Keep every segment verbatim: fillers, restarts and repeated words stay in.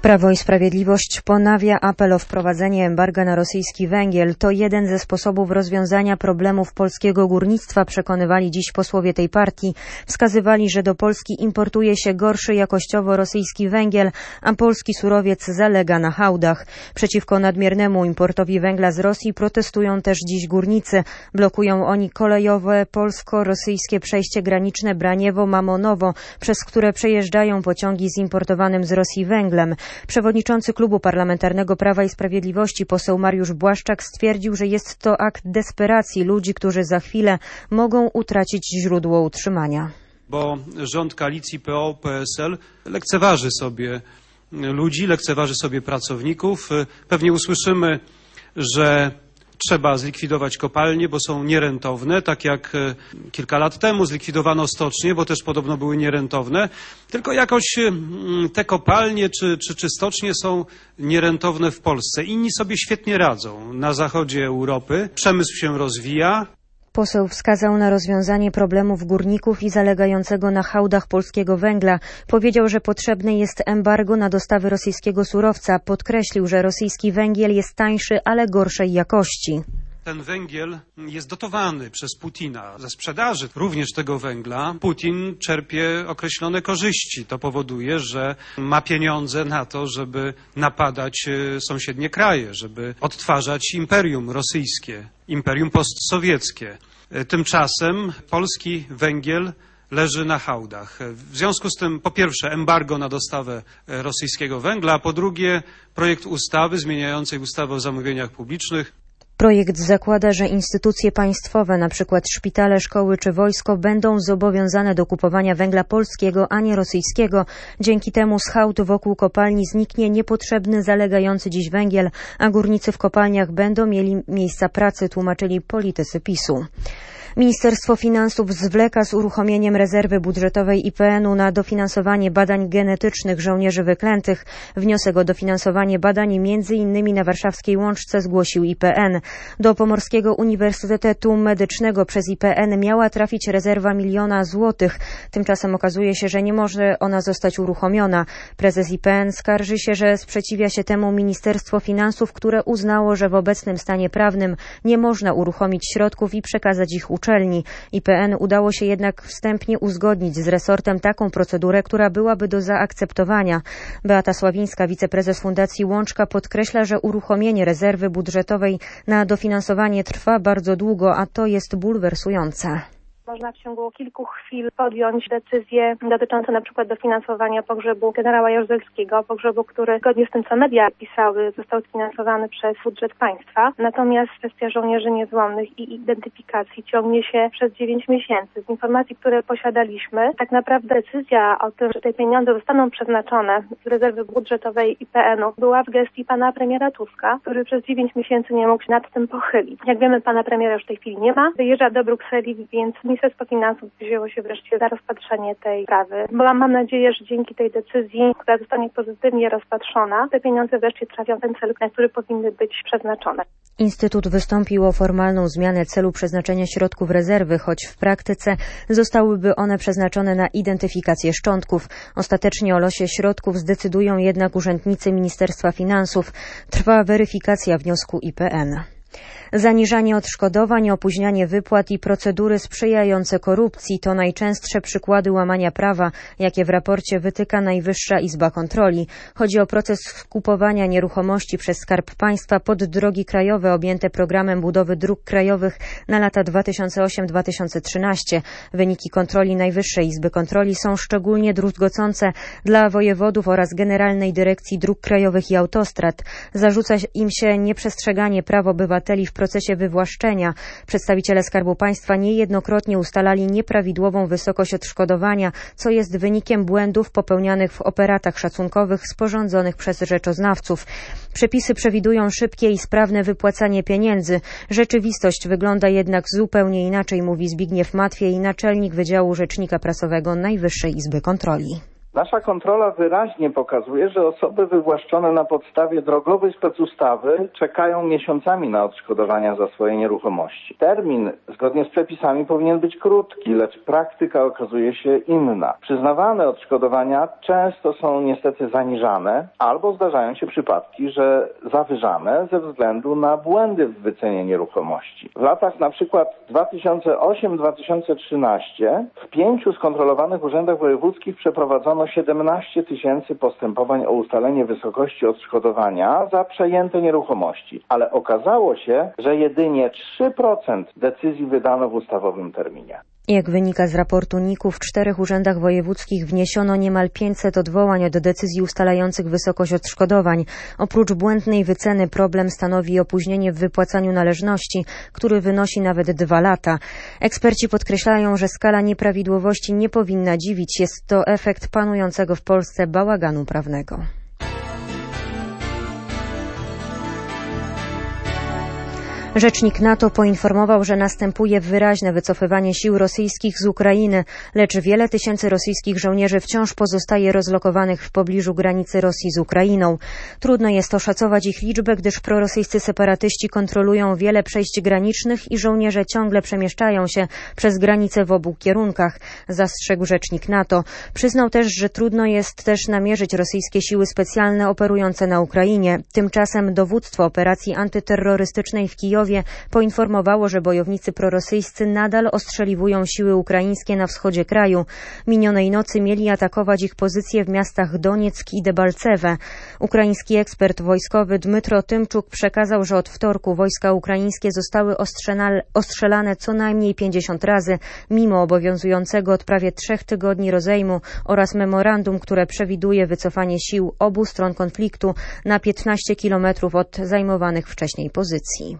Prawo i Sprawiedliwość ponawia apel o wprowadzenie embarga na rosyjski węgiel. To jeden ze sposobów rozwiązania problemów polskiego górnictwa, przekonywali dziś posłowie tej partii. Wskazywali, że do Polski importuje się gorszy jakościowo rosyjski węgiel, a polski surowiec zalega na hałdach. Przeciwko nadmiernemu importowi węgla z Rosji protestują też dziś górnicy. Blokują oni kolejowe polsko-rosyjskie przejście graniczne Braniewo-Mamonowo, przez które przejeżdżają pociągi z importowanym z Rosji węglem. Przewodniczący Klubu Parlamentarnego Prawa i Sprawiedliwości poseł Mariusz Błaszczak stwierdził, że jest to akt desperacji ludzi, którzy za chwilę mogą utracić źródło utrzymania. Bo rząd koalicji P O P S L lekceważy sobie ludzi, lekceważy sobie pracowników. Pewnie usłyszymy, że trzeba zlikwidować kopalnie, bo są nierentowne, tak jak kilka lat temu zlikwidowano stocznie, bo też podobno były nierentowne. Tylko jakoś te kopalnie czy, czy, czy stocznie są nierentowne w Polsce. Inni sobie świetnie radzą na zachodzie Europy. Przemysł się rozwija. Poseł wskazał na rozwiązanie problemów górników i zalegającego na hałdach polskiego węgla. Powiedział, że potrzebne jest embargo na dostawy rosyjskiego surowca. Podkreślił, że rosyjski węgiel jest tańszy, ale gorszej jakości. Ten węgiel jest dotowany przez Putina. Ze sprzedaży również tego węgla Putin czerpie określone korzyści. To powoduje, że ma pieniądze na to, żeby napadać sąsiednie kraje, żeby odtwarzać imperium rosyjskie, imperium postsowieckie. Tymczasem polski węgiel leży na hałdach. W związku z tym, po pierwsze, embargo na dostawę rosyjskiego węgla, a po drugie, projekt ustawy zmieniającej ustawę o zamówieniach publicznych. Projekt zakłada, że instytucje państwowe, np. szpitale, szkoły czy wojsko, będą zobowiązane do kupowania węgla polskiego, a nie rosyjskiego. Dzięki temu z hałd wokół kopalni zniknie niepotrzebny, zalegający dziś węgiel, a górnicy w kopalniach będą mieli miejsca pracy, tłumaczyli politycy PiSu. Ministerstwo Finansów zwleka z uruchomieniem rezerwy budżetowej I P N u na dofinansowanie badań genetycznych żołnierzy wyklętych. Wniosek o dofinansowanie badań między innymi na warszawskiej Łączce zgłosił I P N. Do Pomorskiego Uniwersytetu Medycznego przez I P N miała trafić rezerwa miliona złotych. Tymczasem okazuje się, że nie może ona zostać uruchomiona. Prezes I P N skarży się, że sprzeciwia się temu Ministerstwo Finansów, które uznało, że w obecnym stanie prawnym nie można uruchomić środków i przekazać ich uczelni. I P N udało się jednak wstępnie uzgodnić z resortem taką procedurę, która byłaby do zaakceptowania. Beata Sławińska, wiceprezes Fundacji Łączka, podkreśla, że uruchomienie rezerwy budżetowej na dofinansowanie trwa bardzo długo, a to jest bulwersujące. Można w ciągu kilku chwil podjąć decyzje dotyczące na przykład dofinansowania pogrzebu generała Jaruzelskiego, pogrzebu, który zgodnie z tym, co media pisały, został sfinansowany przez budżet państwa. Natomiast kwestia żołnierzy niezłomnych i identyfikacji ciągnie się przez dziewięć miesięcy. Z informacji, które posiadaliśmy, tak naprawdę decyzja o tym, że te pieniądze zostaną przeznaczone z rezerwy budżetowej I P N u była w gestii pana premiera Tuska, który przez dziewięć miesięcy nie mógł się nad tym pochylić. Jak wiemy, pana premiera już w tej chwili nie ma, wyjeżdża do Brukseli, więc Ministerstwo Finansów wzięło się wreszcie za rozpatrzenie tej sprawy. Bo mam nadzieję, że dzięki tej decyzji, która zostanie pozytywnie rozpatrzona, te pieniądze wreszcie trafią w ten cel, na który powinny być przeznaczone. Instytut wystąpił o formalną zmianę celu przeznaczenia środków rezerwy, choć w praktyce zostałyby one przeznaczone na identyfikację szczątków. Ostatecznie o losie środków zdecydują jednak urzędnicy Ministerstwa Finansów. Trwa weryfikacja wniosku I P N. Zaniżanie odszkodowań, opóźnianie wypłat i procedury sprzyjające korupcji to najczęstsze przykłady łamania prawa, jakie w raporcie wytyka Najwyższa Izba Kontroli. Chodzi o proces skupowania nieruchomości przez Skarb Państwa pod drogi krajowe objęte programem budowy dróg krajowych na lata dwa tysiące ósmy do dwa tysiące trzynastego. Wyniki kontroli Najwyższej Izby Kontroli są szczególnie druzgocące dla wojewodów oraz Generalnej Dyrekcji Dróg Krajowych i Autostrad. Zarzuca im się nieprzestrzeganie praw obywateli w procesie wywłaszczenia. Przedstawiciele Skarbu Państwa niejednokrotnie ustalali nieprawidłową wysokość odszkodowania, co jest wynikiem błędów popełnianych w operatach szacunkowych sporządzonych przez rzeczoznawców. Przepisy przewidują szybkie i sprawne wypłacanie pieniędzy. Rzeczywistość wygląda jednak zupełnie inaczej, mówi Zbigniew Matwiej, naczelnik Wydziału Rzecznika Prasowego Najwyższej Izby Kontroli. Nasza kontrola wyraźnie pokazuje, że osoby wywłaszczone na podstawie drogowej specustawy czekają miesiącami na odszkodowania za swoje nieruchomości. Termin zgodnie z przepisami powinien być krótki, lecz praktyka okazuje się inna. Przyznawane odszkodowania często są niestety zaniżane, albo zdarzają się przypadki, że zawyżane ze względu na błędy w wycenie nieruchomości. W latach na przykład dwa tysiące ósmym do dwa tysiące trzynastego w pięciu skontrolowanych urzędach wojewódzkich przeprowadzono siedemnaście tysięcy postępowań o ustalenie wysokości odszkodowania za przejęte nieruchomości, ale okazało się, że jedynie trzy procent decyzji wydano w ustawowym terminie. Jak wynika z raportu N I K-u, w czterech urzędach wojewódzkich wniesiono niemal pięćset odwołań do decyzji ustalających wysokość odszkodowań. Oprócz błędnej wyceny problem stanowi opóźnienie w wypłacaniu należności, który wynosi nawet dwa lata. Eksperci podkreślają, że skala nieprawidłowości nie powinna dziwić. Jest to efekt panującego w Polsce bałaganu prawnego. Rzecznik NATO poinformował, że następuje wyraźne wycofywanie sił rosyjskich z Ukrainy, lecz wiele tysięcy rosyjskich żołnierzy wciąż pozostaje rozlokowanych w pobliżu granicy Rosji z Ukrainą. Trudno jest oszacować ich liczbę, gdyż prorosyjscy separatyści kontrolują wiele przejść granicznych i żołnierze ciągle przemieszczają się przez granicę w obu kierunkach, zastrzegł rzecznik NATO. Przyznał też, że trudno jest też namierzyć rosyjskie siły specjalne operujące na Ukrainie. Tymczasem dowództwo operacji antyterrorystycznej w Kijowie poinformowało, że bojownicy prorosyjscy nadal ostrzeliwują siły ukraińskie na wschodzie kraju. Minionej nocy mieli atakować ich pozycje w miastach Donieck i Debalcewe. Ukraiński ekspert wojskowy Dmytro Tymczuk przekazał, że od wtorku wojska ukraińskie zostały ostrzelane co najmniej pięćdziesiąt razy, mimo obowiązującego od prawie trzech tygodni rozejmu oraz memorandum, które przewiduje wycofanie sił obu stron konfliktu na piętnaście kilometrów od zajmowanych wcześniej pozycji.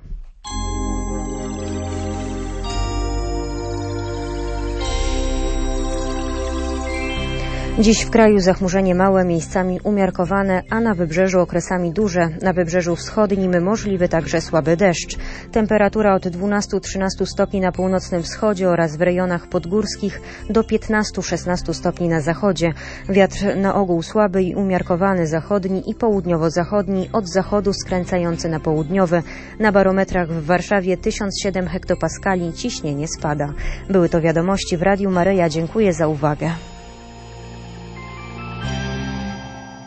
Dziś w kraju zachmurzenie małe, miejscami umiarkowane, a na wybrzeżu okresami duże. Na wybrzeżu wschodnim możliwy także słaby deszcz. Temperatura od dwunastu do trzynastu stopni na północnym wschodzie oraz w rejonach podgórskich do piętnastu do szesnastu stopni na zachodzie. Wiatr na ogół słaby i umiarkowany zachodni i południowo-zachodni, od zachodu skręcający na południowy. Na barometrach w Warszawie tysiąc siedem hektopaskali, ciśnienie spada. Były to wiadomości w Radiu Maryja. Dziękuję za uwagę.